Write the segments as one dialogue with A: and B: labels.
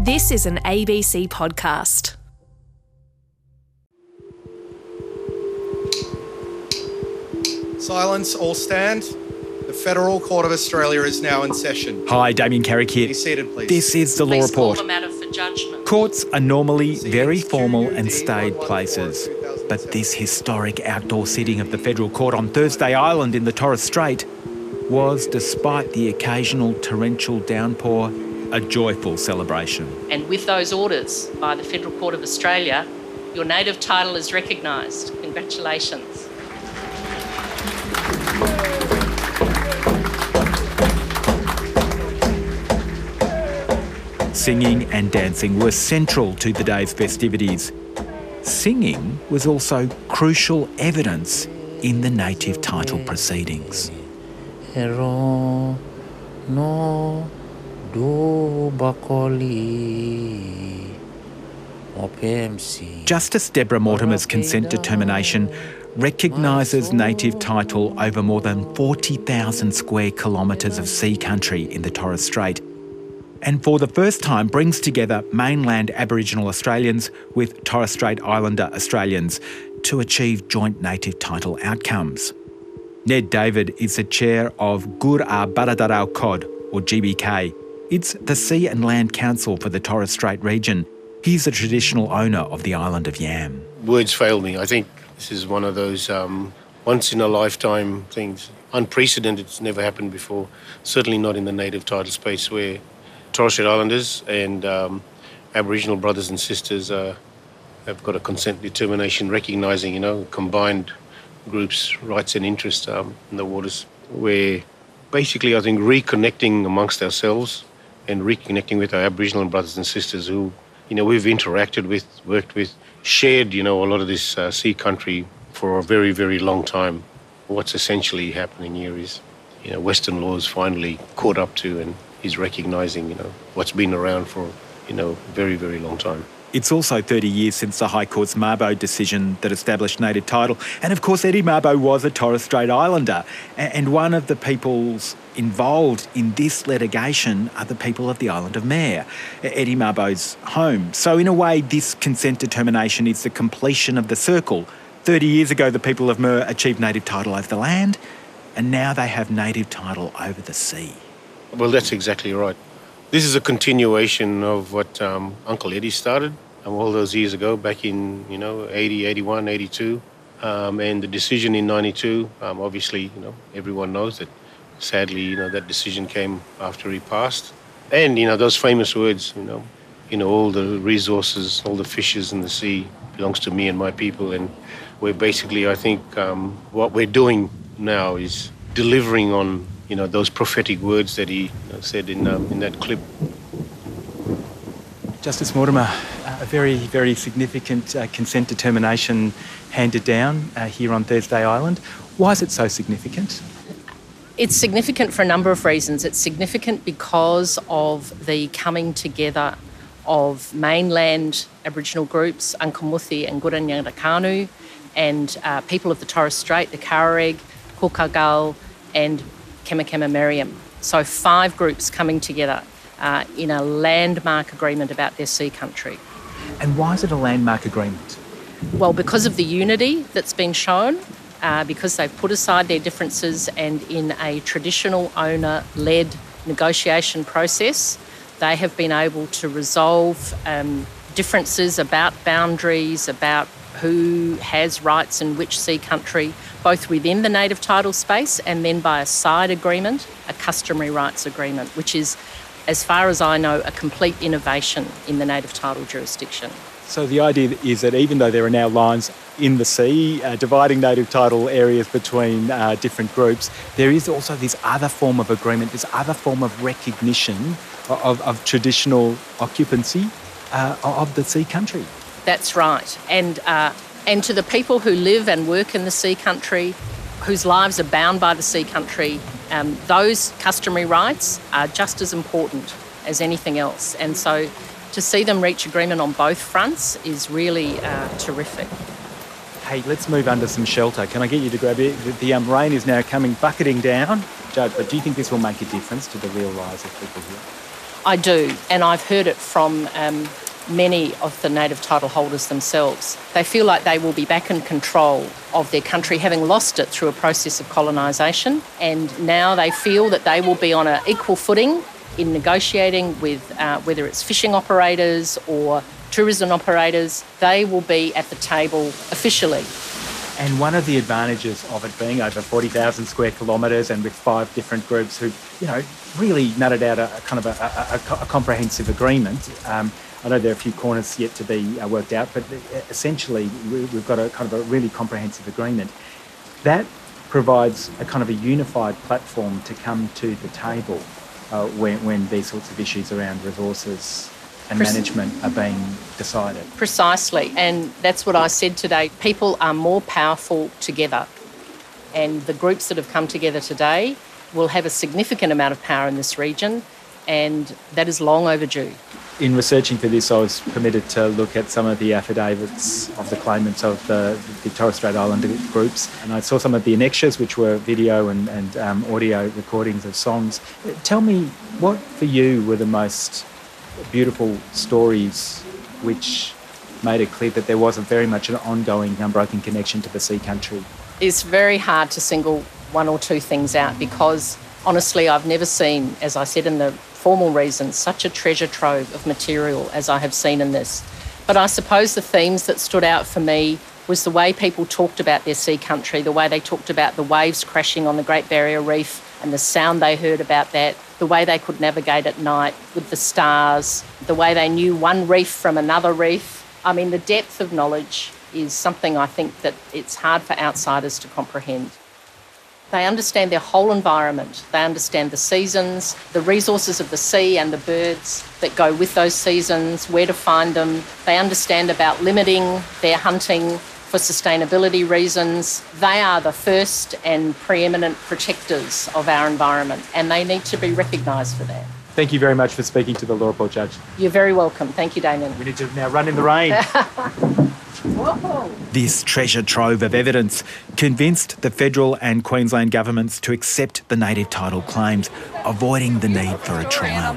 A: This is an ABC podcast.
B: Silence, all stand. The Federal Court of Australia is now in session.
C: Hi, Damien Carrick here.
B: Be seated, please.
C: This is the Law
D: Please call
C: Report.
D: the matter for judgment.
C: Courts are normally very
B: Proceedings
C: formal and
B: 2UD
C: staid
B: 114
C: places,
B: 2007.
C: but this historic outdoor sitting of the Federal Court on Thursday Island in the Torres Strait was, despite the occasional torrential downpour, a joyful celebration.
D: And with those orders by the Federal Court of Australia, your native title is recognised. Congratulations.
C: Singing and dancing were central to the day's festivities. Singing was also crucial evidence in the native title proceedings.
E: Hero no do bakoli opemsi.
C: Justice Deborah Mortimer's consent determination recognises native title over more than 40,000 square kilometres of sea country in the Torres Strait, and for the first time brings together mainland Aboriginal Australians with Torres Strait Islander Australians to achieve joint native title outcomes. Ned David is the chair of Gur-A Baradarau Cod, or GBK. It's the Sea and Land Council for the Torres Strait region. He's the traditional owner of the island of Yam.
F: Words fail me. I think this is one of those once-in-a-lifetime things. Unprecedented, it's never happened before. Certainly not in the native title space, where Torres Strait Islanders and Aboriginal brothers and sisters have got a consent determination recognising, combined groups' rights and interests in the waters. We're basically, I think, reconnecting amongst ourselves and reconnecting with our Aboriginal brothers and sisters who, we've interacted with, worked with, shared, a lot of this sea country for a very, very long time. What's essentially happening here is, Western law is finally caught up to and is recognising, what's been around for, very, very long time.
C: It's also 30 years since the High Court's Mabo decision that established native title. And of course, Eddie Mabo was a Torres Strait Islander. And one of the peoples involved in this litigation are the people of the island of Mer, Eddie Mabo's home. So in a way, this consent determination is the completion of the circle. 30 years ago, the people of Mer achieved native title over the land, and now they have native title over the sea.
F: Well, that's exactly right. This is a continuation of what Uncle Eddie started all those years ago, back in, 80, 81, 82. And the decision in 92, obviously, everyone knows that, sadly, that decision came after he passed. And, those famous words, all the resources, all the fishes in the sea belongs to me and my people. And we're basically, I think, what we're doing now is delivering on those prophetic words that he said in that clip.
C: Justice Mortimer, a very, very significant consent determination handed down here on Thursday Island. Why is it so significant?
D: It's significant for a number of reasons. It's significant because of the coming together of mainland Aboriginal groups, Ankamuthi and Guranyangakanu, and people of the Torres Strait, the Kaureg, Kukagal and Kema Merriam. So 5 groups coming together in a landmark agreement about their sea country.
C: And why is it a landmark agreement?
D: Well, because of the unity that's been shown, because they've put aside their differences and in a traditional owner-led negotiation process, they have been able to resolve differences about boundaries, about who has rights in which sea country, both within the native title space and then by a side agreement, a customary rights agreement, which is, as far as I know, a complete innovation in the native title jurisdiction.
C: So the idea is that even though there are now lines in the sea dividing native title areas between different groups, there is also this other form of agreement, this other form of recognition of traditional occupancy of the sea country.
D: That's right. And to the people who live and work in the sea country, whose lives are bound by the sea country, those customary rights are just as important as anything else. And so to see them reach agreement on both fronts is really terrific.
C: Hey, let's move under some shelter. Can I get you to grab it? The rain is now coming bucketing down. Judge, but do you think this will make a difference to the real lives of people here?
D: I do, and I've heard it from many of the native title holders themselves. They feel like they will be back in control of their country, having lost it through a process of colonisation, and now they feel that they will be on an equal footing in negotiating with whether it's fishing operators or tourism operators. They will be at the table officially.
C: And one of the advantages of it being over 40,000 square kilometres and with 5 different groups who, really nutted out a kind of a comprehensive agreement. I know there are a few corners yet to be worked out, but essentially we've got a kind of a really comprehensive agreement. That provides a kind of a unified platform to come to the table when these sorts of issues around resources and management are being decided.
D: Precisely, and that's what I said today. People are more powerful together, and the groups that have come together today will have a significant amount of power in this region, and that is long overdue.
C: In researching for this, I was permitted to look at some of the affidavits of the claimants of the Torres Strait Islander groups, and I saw some of the annexures, which were video and audio recordings of songs. Tell me, what for you were the most beautiful stories which made it clear that there was very much an ongoing, unbroken connection to the sea country?
D: It's very hard to single one or two things out because, honestly, I've never seen, as I said in the formal reasons, such a treasure trove of material as I have seen in this. But I suppose the themes that stood out for me was the way people talked about their sea country, the way they talked about the waves crashing on the Great Barrier Reef and the sound they heard about that, the way they could navigate at night with the stars, the way they knew one reef from another reef. I mean, the depth of knowledge is something I think that it's hard for outsiders to comprehend. They understand their whole environment. They understand the seasons, the resources of the sea and the birds that go with those seasons, where to find them. They understand about limiting their hunting for sustainability reasons. They are the first and preeminent protectors of our environment, and they need to be recognised for that.
C: Thank you very much for speaking to the Law Report, Judge.
D: You're very welcome. Thank you, Damien.
C: We need to now run in the rain.
D: Whoa.
C: This treasure trove of evidence convinced the federal and Queensland governments to accept the native title claims, avoiding the need for a trial.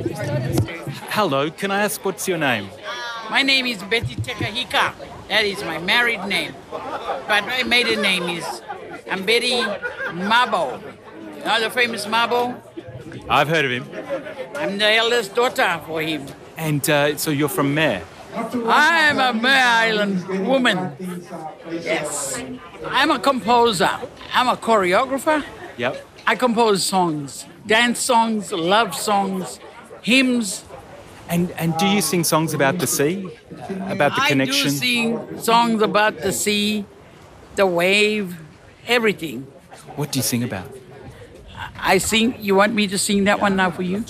G: Hello, can I ask what's your name?
H: My name is Betty Tekahika. That is my married name. But my maiden name is Betty Mabo. You know the famous Mabo?
G: I've heard of him.
H: I'm the eldest daughter for him.
G: And so you're from Mare?
H: I'm a Mare Island woman. Yes. I'm a composer. I'm a choreographer.
G: Yep.
H: I compose songs, dance songs, love songs, hymns.
G: And do you sing songs about the sea? About the connection?
H: I do sing songs about the sea, the wave, everything.
G: What do you sing about?
H: I sing. You want me to sing that one now for you?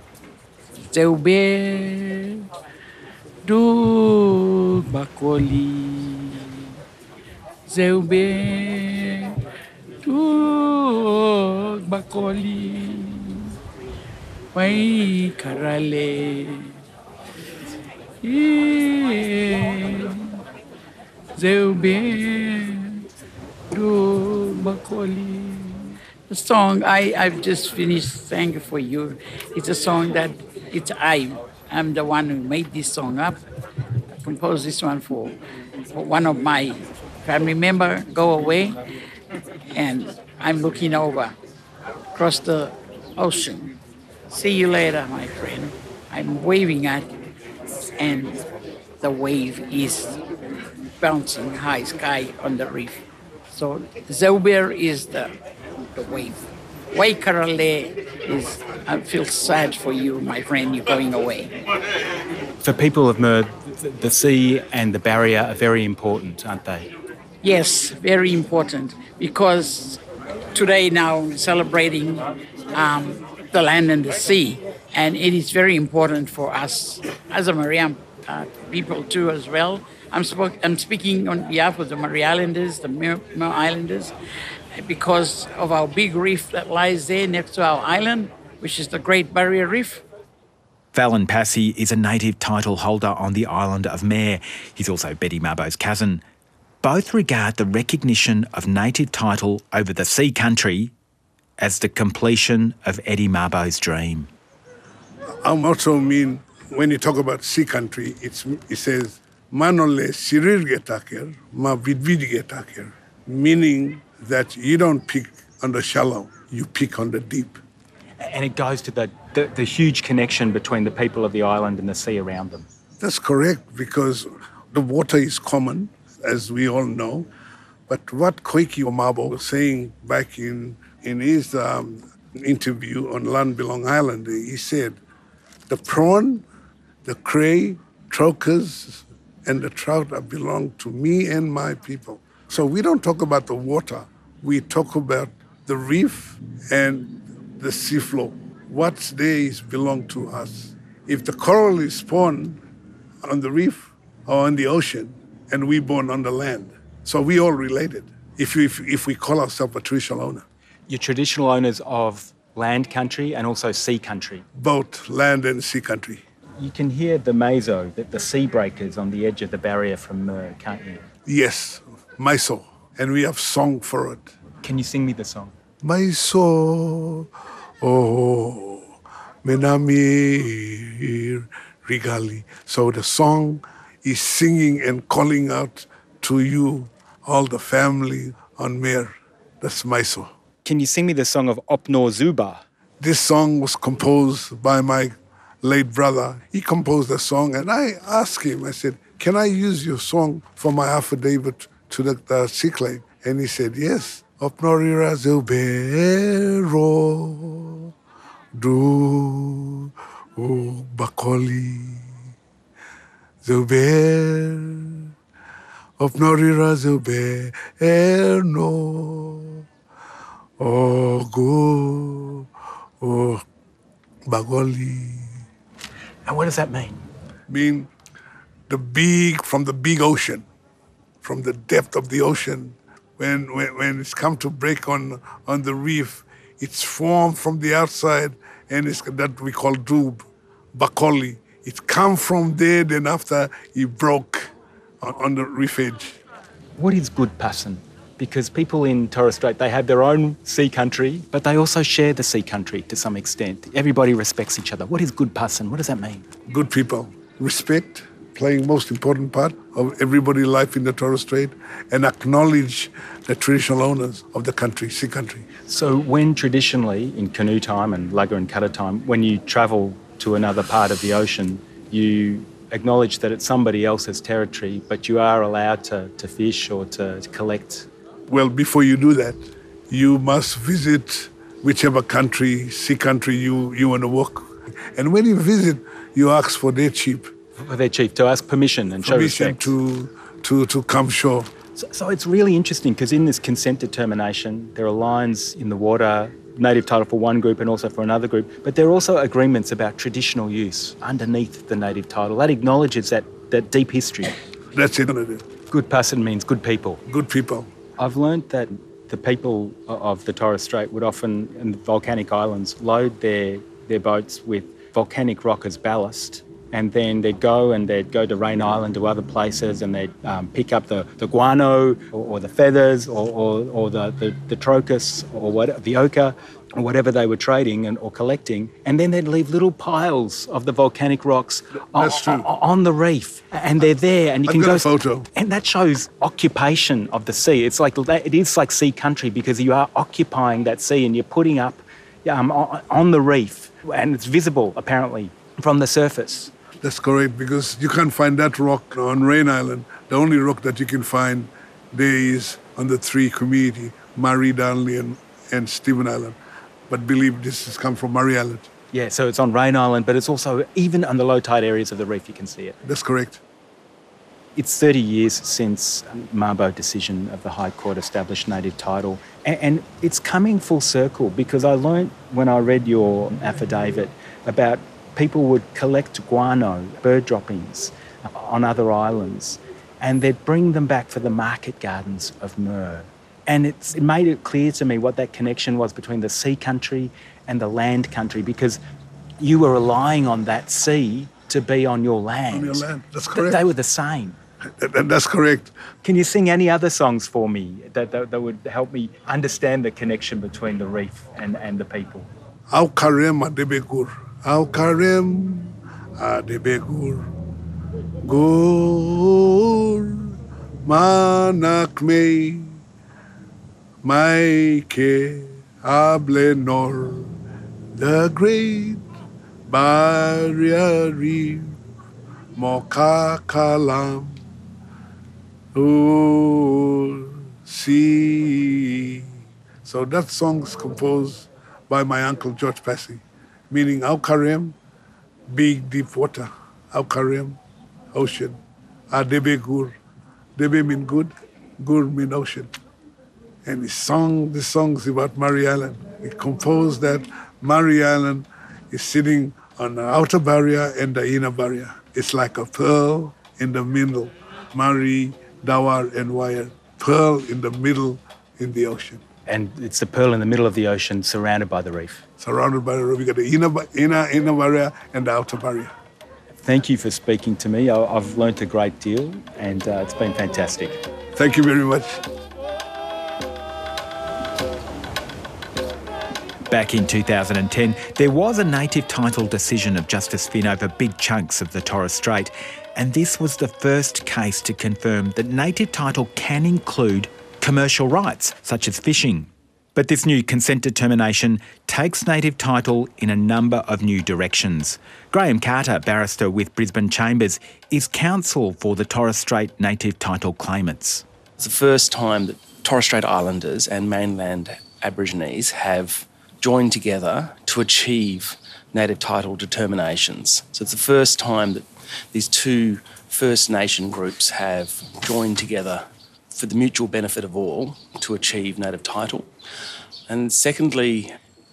H: Zeube du bakoli, Zeube du bakoli, Wai karale, Zeube du bakoli. The song I've just finished sang for you, it's a song that I'm the one who made this song up. I composed this one for one of my family members go away, and I'm looking over across the ocean. See you later, my friend. I'm waving at you, and the wave is bouncing high sky on the reef. So Zauber is the wave. Waikarale is, I feel sad for you, my friend, you're going away.
G: For people of Mare, the sea and the barrier are very important, aren't they?
H: Yes, very important, because today now we're celebrating the land and the sea, and it is very important for us as a Mariam people too as well. I'm speaking on behalf of the Mare Islanders, the Mare Islanders, because of our big reef that lies there next to our island, which is the Great Barrier Reef.
C: Fallon Passy is a native title holder on the island of Mare. He's also Betty Mabo's cousin. Both regard the recognition of native title over the sea country as the completion of Eddie Mabo's dream.
I: I also mean, when you talk about sea country, it says, Manole sirir getaker, ma vidvid getaker, meaning that you don't pick on the shallow, you pick on the deep.
G: And it goes to the huge connection between the people of the island and the sea around them.
I: That's correct, because the water is common, as we all know. But what Koiki Omabo was saying back in his interview on Land Belong Island, he said, the prawn, the cray, trochus, and the trout belong to me and my people. So we don't talk about the water. We talk about the reef and the seafloor. What's there belong to us. If the coral is spawned on the reef or in the ocean, and we born on the land, so we all related, if we call ourselves a traditional owner.
G: You're traditional owners of land country and also sea country.
I: Both land and sea country.
G: You can hear the maizo, the sea breakers on the edge of the barrier from Mer, can't you?
I: Yes, maiso, and we have song for it.
G: Can you sing me the song?
I: Maiso, oh, menamir rigali. So the song is singing and calling out to you, all the family on Mer. That's maiso.
G: Can you sing me the song of Opnor Zuba?
I: This song was composed by my late brother. He composed a song, and I asked him, I said, can I use your song for my affidavit to the Sikh? And he said, yes. Opnorira Zubero du Bakoli Zuber Opnorira Zubero Oh, go, oh, Bagoli.
G: And what does that mean?
I: Mean from the big ocean, from the depth of the ocean, when it's come to break on the reef, it's formed from the outside, and it's that we call dub, Bakoli. It come from there, then after it broke on the reef edge.
G: What is good passion? Because people in Torres Strait, they have their own sea country, but they also share the sea country to some extent. Everybody respects each other. What is good person? What does that mean?
I: Good people. Respect, playing most important part of everybody's life in the Torres Strait, and acknowledge the traditional owners of the country, sea country.
G: So when traditionally, in canoe time and lugger and cutter time, when you travel to another part of the ocean, you acknowledge that it's somebody else's territory, but you are allowed to fish or to collect.
I: Well, before you do that, you must visit whichever country, sea country you want to work. And when you visit, you ask for their chief.
G: For their chief, to ask permission and show respect.
I: To come shore.
G: So it's really interesting because in this consent determination, there are lines in the water, native title for one group and also for another group, but there are also agreements about traditional use underneath the native title. That acknowledges that deep history.
I: That's it.
G: Good person means good people.
I: Good people.
G: I've learned that the people of the Torres Strait would often, in the volcanic islands, load their boats with volcanic rock as ballast, and then they'd go to Rain Island, to other places, and they'd pick up the guano or the feathers or the trochus or the ochre or whatever they were trading or collecting, and then they'd leave little piles of the volcanic rocks on the reef, and they're there, and you can go.
I: I've got a photo.
G: And that shows occupation of the sea. It is like sea country because you are occupying that sea and you're putting up on the reef, and it's visible apparently from the surface.
I: That's correct, because you can't find that rock on Rain Island. The only rock that you can find there is on the three community, Murray, Darnley, and Stephen Island. But believe this has come from Murray Island.
G: Yeah, so it's on Rain Island, but it's also even on the low tide areas of the reef you can see it.
I: That's correct.
G: It's 30 years since Mabo decision of the High Court established native title, and it's coming full circle because I learnt when I read your affidavit about people would collect guano, bird droppings on other islands, and they'd bring them back for the market gardens of Mer. And it made it clear to me what that connection was between the sea country and the land country, because you were relying on that sea to be on your land.
I: On your land, that's correct.
G: They were the same.
I: That's correct.
G: Can you sing any other songs for me that would help me understand the connection between the reef and the people?
I: Au karema debegur, Au Karim Adebegur Gur Manakme Maike Ablenor, the great barrier reef, Mokakalam, sea. So that song's composed by my uncle George Passy, meaning Au Karim, big deep water, Au Karim, ocean, Debe Gur. Debe mean good, Gur mean ocean. And he sung the songs about Mary Island. He composed that Mary Island is sitting on the outer barrier and the inner barrier. It's like a pearl in the middle, Mari, Dawar, and Wire. Pearl in the middle in the ocean.
G: And it's the pearl in the middle of the ocean surrounded by the reef.
I: Surrounded by the reef. We got the inner barrier and the outer barrier.
G: Thank you for speaking to me. I've learnt a great deal and it's been fantastic.
I: Thank you very much.
C: Back in 2010, there was a native title decision of Justice Finn over big chunks of the Torres Strait, and this was the first case to confirm that native title can include commercial rights, such as fishing. But this new consent determination takes native title in a number of new directions. Graham Carter, barrister with Brisbane Chambers, is counsel for the Torres Strait native title claimants.
J: It's the first time that Torres Strait Islanders and mainland Aborigines have joined together to achieve native title determinations. So it's the first time that these two First Nation groups have joined together for the mutual benefit of all to achieve native title. And secondly,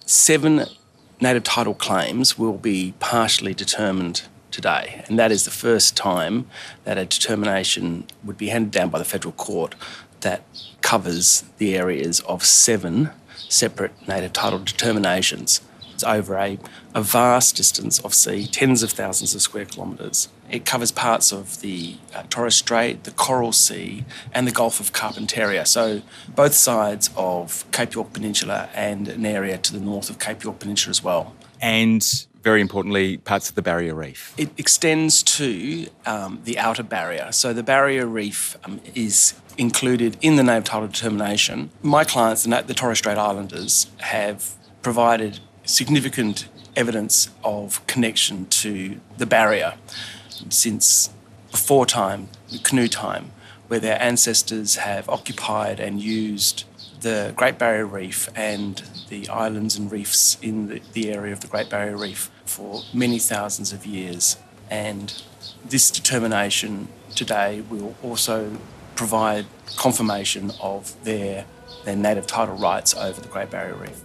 J: 7 native title claims will be partially determined today. And that is the first time that a determination would be handed down by the federal court that covers the areas of 7 separate native title determinations. It's over a vast distance of sea, tens of thousands of square kilometres. It covers parts of the Torres Strait, the Coral Sea and the Gulf of Carpentaria, so both sides of Cape York Peninsula and an area to the north of Cape York Peninsula as well.
C: And, very importantly, parts of the Barrier Reef.
J: It extends to the outer barrier. So the Barrier Reef is included in the native title determination. My clients, the Torres Strait Islanders, have provided significant evidence of connection to the barrier since before time, canoe time, where their ancestors have occupied and used the Great Barrier Reef and the islands and reefs in the area of the Great Barrier Reef for many thousands of years. And this determination today will also provide confirmation of their native title rights over the Great Barrier Reef.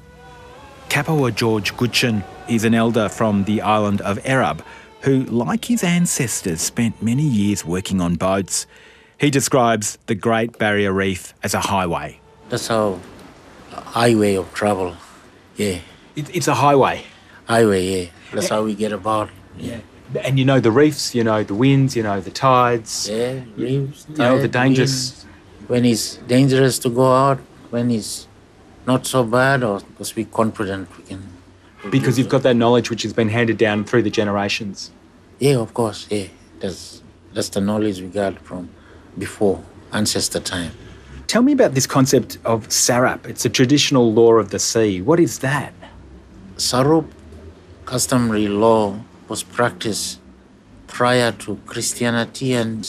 C: Kapawa George Gutchen is an elder from the island of Erub who, like his ancestors, spent many years working on boats. He describes the Great Barrier Reef as a highway.
E: That's our highway of travel, yeah.
G: It's a highway?
E: Highway, yeah. That's how we get about.
G: Yeah. And you know the reefs, you know the winds, you know the tides.
E: Yeah, reefs,
G: you know the dangers.
E: When it's dangerous to go out, when it's not so bad, or because we're confident we can.
G: Because you've got that knowledge which has been handed down through the generations.
E: Yeah, of course, yeah. That's the knowledge we got from before, ancestor time.
G: Tell me about this concept of Sarup. It's a traditional law of the sea. What is that?
E: Sarup, customary law, was practiced prior to Christianity, and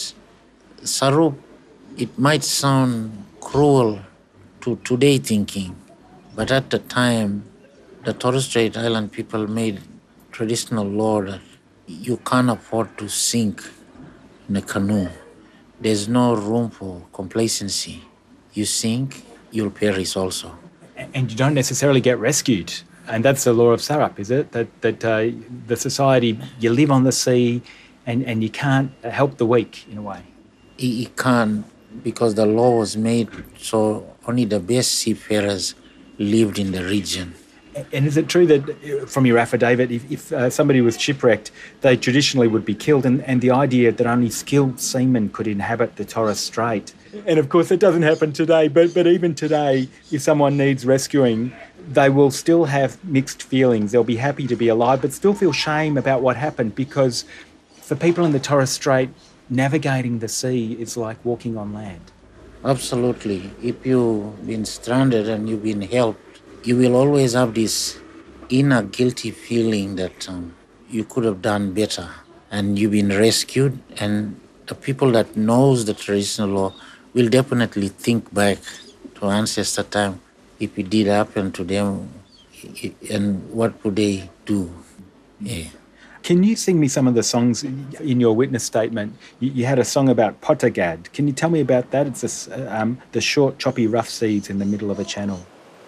E: Sarup, it might sound cruel to today thinking, but at the time, the Torres Strait Island people made traditional law that you can't afford to sink in a canoe. There's no room for complacency. You sink, you'll perish also.
G: And you don't necessarily get rescued. And that's the law of Sarup, is it? That the society, you live on the sea and you can't help the weak in a way.
E: You can't, because the law was made so only the best seafarers lived in the region.
G: And is it true that from your affidavit, if somebody was shipwrecked, they traditionally would be killed, and the idea that only skilled seamen could inhabit the Torres Strait? And of course, it doesn't happen today, but even today, if someone needs rescuing, they will still have mixed feelings. They'll be happy to be alive, but still feel shame about what happened, because for people in the Torres Strait, navigating the sea is like walking on land.
E: Absolutely. If you've been stranded and you've been helped, you will always have this inner guilty feeling that you could have done better, and you've been rescued, and the people that knows the traditional law will definitely think back to ancestor time. If it did happen to them, and what would they do? Yeah.
G: Can you sing me some of the songs in your witness statement? You had a song about Potagad. Can you tell me about that? It's the short, choppy, rough seas in the middle of a channel.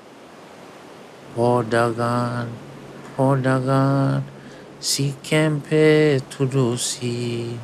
E: Potagad, Potagad, si kempe tudusi,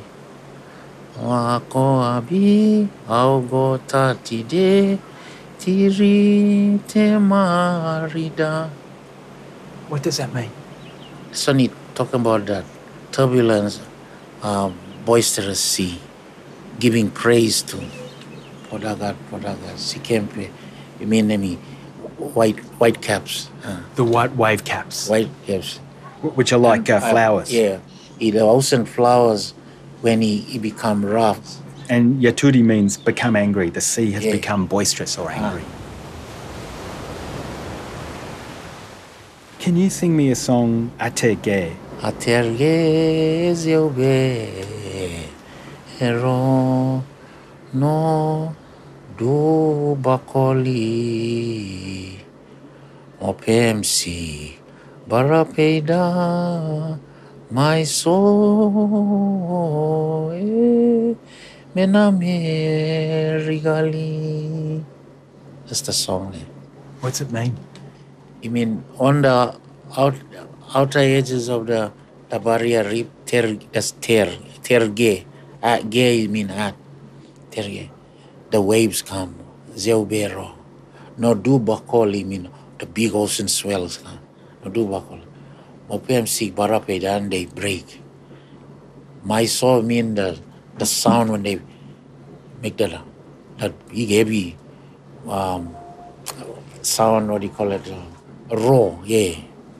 E: wako abi augo tatide, tiri te marida.
G: What does that mean?
E: So need talking about that turbulence, boisterous sea, giving praise to Potagad, Potagad, si kempe. You mean white caps.
G: The white wave caps.
E: White caps.
G: Which are like flowers.
E: Yeah. The ocean flowers when he become rough.
G: And Yaturi means become angry. The sea has become boisterous or angry. Can you sing me a song, Aterge?
E: Aterge zeube ero no do bakoli opemsi barapeda my soul mename rigali. That's the song.
G: What's it mean?
E: You mean on the outer edges of the barrier reef, that's terge. Ge mean at terge. The waves come, zeubero. No do bakoli mean the big ocean swells come. No do bakoli. Mopem si barapedan they break. My soul mean the sound when they make that big heavy sound, what do you call it? Roar, yeah.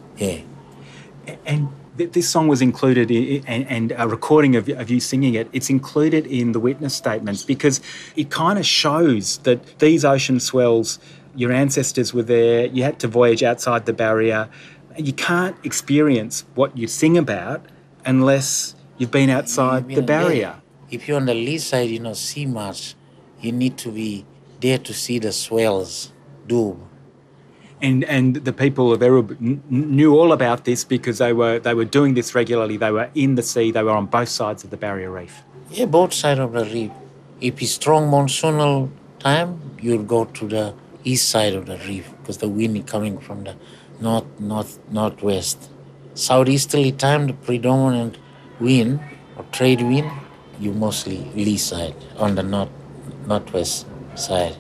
G: And this song was included and a recording of you singing it, it's included in the witness statements because it kind of shows that these ocean swells, your ancestors were there, you had to voyage outside the barrier. You can't experience what you sing about unless you've been outside the barrier.
E: If you're on the lee side, see much, you need to be there to see the swells do.
G: And the people of Erub knew all about this because they were doing this regularly. They were in the sea. They were on both sides of the barrier reef.
E: Yeah, both sides of the reef. If it's strong monsoonal time, you'll go to the east side of the reef because the wind is coming from the northwest. Southeasterly time, the predominant wind or trade wind, you mostly lee side on the northwest side.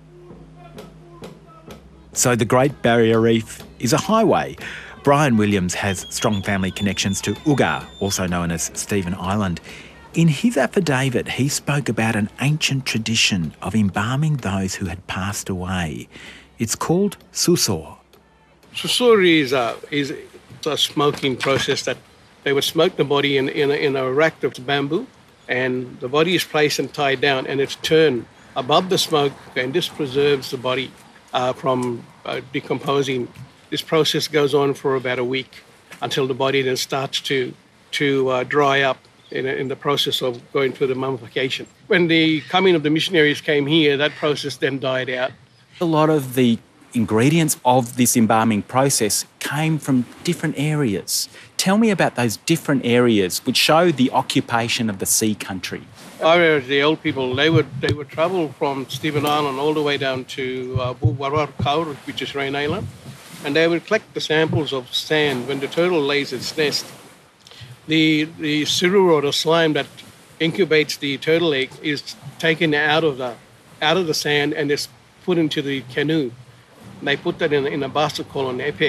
C: So the Great Barrier Reef is a highway. Brian Williams has strong family connections to Uga, also known as Stephen Island. In his affidavit, he spoke about an ancient tradition of embalming those who had passed away. It's called susur.
F: Susur is a smoking process that they would smoke the body in a rack of bamboo, and the body is placed and tied down, and it's turned above the smoke, and this preserves the body from decomposing. This process goes on for about a week until the body then starts to dry up in the process of going through the mummification. When the coming of the missionaries came here, that process then died out.
G: A lot of the ingredients of this embalming process came from different areas. Tell me about those different areas which show the occupation of the sea country.
F: The old people, they would travel from Stephen Island all the way down to Buwarakaur, which is Rain Island, and they would collect the samples of sand when the turtle lays its nest. The sirur or the slime that incubates the turtle egg is taken out of the sand and is put into the canoe. They put that in a basket called an epe,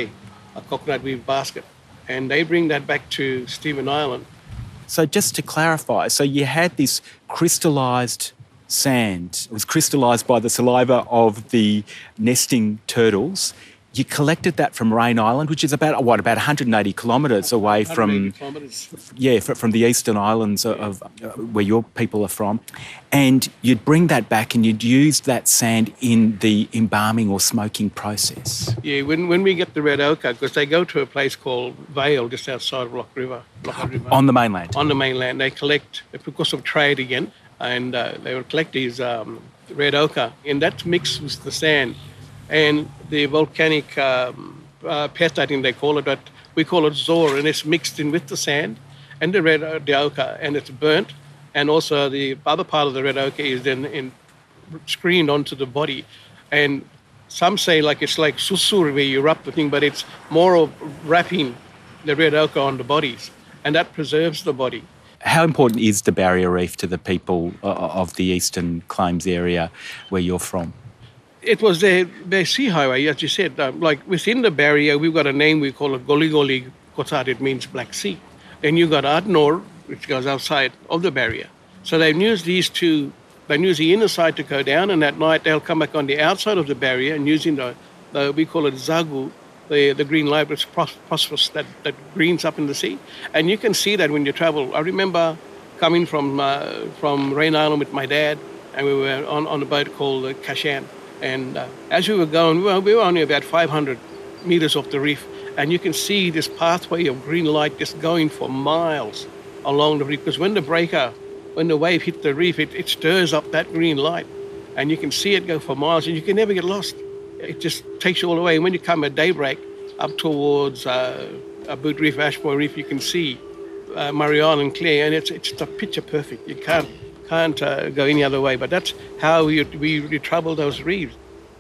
K: a coconut weave basket. And they bring that back to Stephen Island.
G: So just to clarify, so you had this crystallised sand. It was crystallised by the saliva of the nesting turtles. You collected that from Rain Island, which is about 180 kilometres away from from the eastern islands of where your people are from. And you'd bring that back and you'd use that sand in the embalming or smoking process.
K: Yeah, when we get the red ochre, because they go to a place called Vale, just outside of Lockhart River.
G: On the mainland?
K: On the mainland. They collect, because of trade again, and they would collect these red ochre, and that's mixed with the sand. And the volcanic pet, I think they call it, but we call it zor, and it's mixed in with the sand and the red ochre, and it's burnt. And also the other part of the red ochre is then screened onto the body. And some say it's like susur, where you rub the thing, but it's more of wrapping the red ochre on the bodies, and that preserves the body.
G: How important is the barrier reef to the people of the Eastern Claims area where you're from?
K: It was their sea highway, as you said. Within the barrier, we've got a name, we call it Goli Goli Kotat, it means Black Sea. Then you've got Adnor, which goes outside of the barrier. So they've used these two, they use the inner side to go down, and at night they'll come back on the outside of the barrier and using we call it Zagu, the green light, which phosphorus that greens up in the sea. And you can see that when you travel. I remember coming from Rain Island with my dad, and we were on a boat called Kashan. And as we were going, we were only about 500 metres off the reef, and you can see this pathway of green light just going for miles along the reef. Because when the wave hit the reef, it stirs up that green light, and you can see it go for miles, and you can never get lost. It just takes you all the way. And when you come at daybreak up towards Boot Reef, Ashmore Reef, you can see Murray Island clear, and it's picture perfect. You can't go any other way, but that's how we travel those reefs.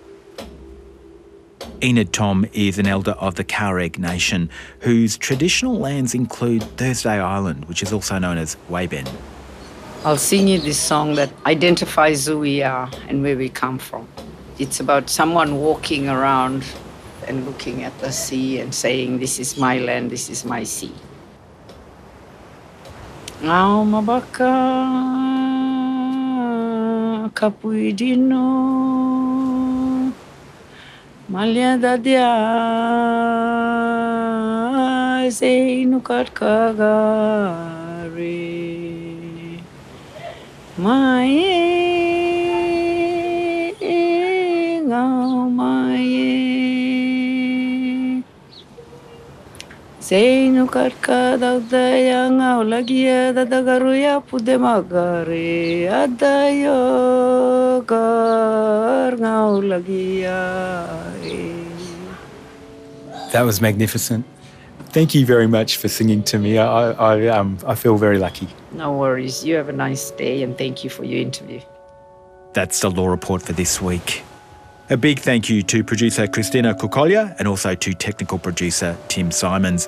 C: Enid Tom is an elder of the Tuareg Nation, whose traditional lands include Thursday Island, which is also known as Wayben.
H: I'll sing you this song that identifies who we are and where we come from. It's about someone walking around and looking at the sea and saying, "This is my land, this is my sea." Ngau mabaka kapui dino malia dadia seinukat kagare mae ngau mae seinukat kadagdaya ngau lagia dadagaruya pudemagare adayo gar ngau lagia.
G: That was magnificent. Thank you very much for singing to me. I feel very lucky.
H: No worries. You have a nice day, and thank you for your interview.
C: That's the Law Report for this week. A big thank you to producer Christina Kukolya and also to technical producer Tim Simons.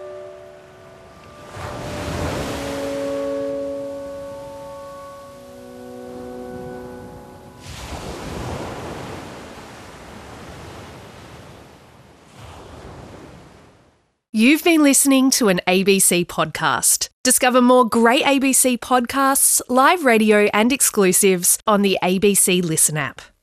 A: You've been listening to an ABC podcast. Discover more great ABC podcasts, live radio and exclusives on the ABC Listen app.